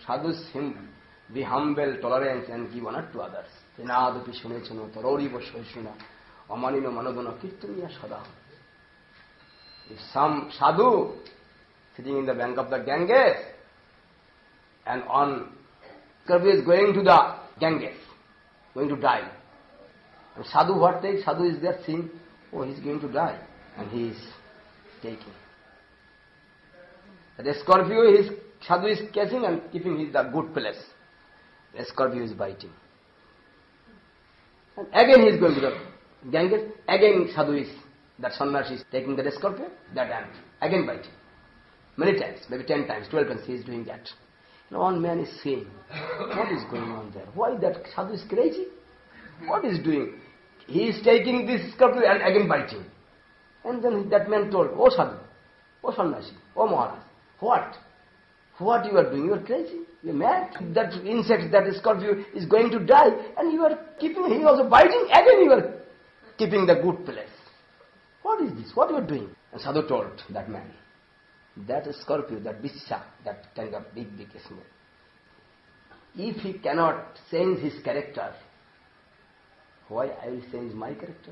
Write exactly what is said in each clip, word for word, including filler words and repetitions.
Sadhus him be humble, tolerance, and give honor to others. Tenadapi shunechano, tororibo shoshuna, amanino manodana kirtaniya sada. If some sadhu sitting in the bank of the Ganges and on curve is going to the Ganges, going to die. And sadhu what takes? Sadhu is there seeing, oh, he is going to die, and he is taking. The scorpio is sadhu is catching and keeping his the good place. The scorpio is biting. And again he is going to the Ganges, again sadhu is, that sannyasi is taking the scorpio, that ant, again biting. Many times, maybe ten times, twelve times he is doing that. Now one man is saying, what is going on there? Why that sadhu is crazy? What is doing? He is taking this scorpio and again biting. And then that man told, oh sadhu, oh sannyasi, oh Maharaj, what? What you are doing? You are crazy. You are mad. That insect, that scorpio is going to die and you are keeping, he also biting, again you are keeping the good place. What is this? What you are doing? And sadhu told that man, that scorpio, that bisha, that kind of big, big snake, if he cannot change his character, why I will change my character?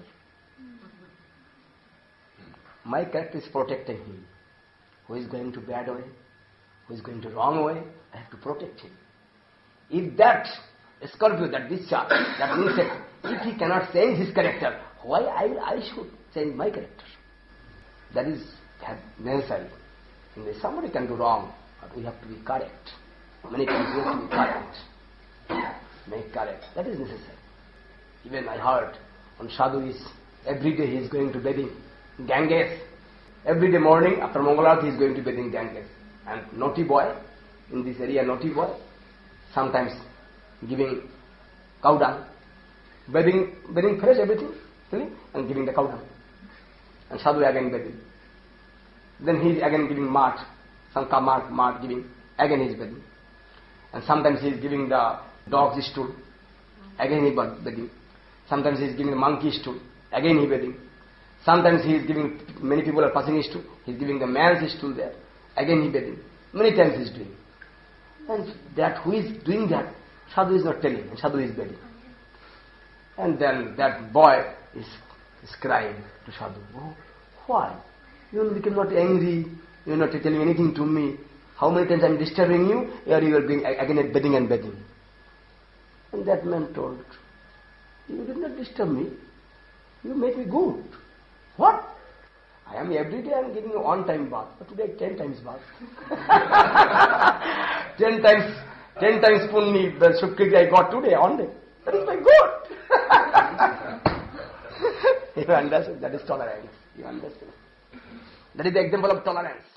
My character is protecting him. Who is going to bad way? Who is going to wrong way? I have to protect him. If that scorpio, that bisha, that insect, if he cannot change his character, why I, I should change my character? That is necessary. Somebody can do wrong, but we have to be correct. Many times we have to be correct. Make correct. That is necessary. Even I heard, on sadhu is, every day he is going to bathing Ganges. Every day morning after Mangalarti he is going to bathing Ganges. And naughty boy, in this area naughty boy, sometimes giving cow dung, bathing, bathing fresh everything, and giving the cow dung. And sadhu again bathing. Then he is again giving mud, some mud, mud giving, again he is bathing. And sometimes he is giving the dog's stool, again he is bathing. Sometimes he is giving the monkey stool, again he is bathing. Sometimes he is giving, many people are passing his stool, he is giving the man's stool there, again he is bathing. Many times he is doing. And that who is doing that, sadhu is not telling, and sadhu is bathing. And then that boy is, is crying to sadhu, oh, why? You become not angry, you are not telling anything to me. How many times I am disturbing you, or you are being again begging and begging. And that man told, you did not disturb me, you make me good. What? I am every day I am giving you one time bath, but today ten times bath. ten times, ten times punni, the sukriti I got today, one day. That is my good. You understand? That is tolerance. You understand? That is the example of tolerance.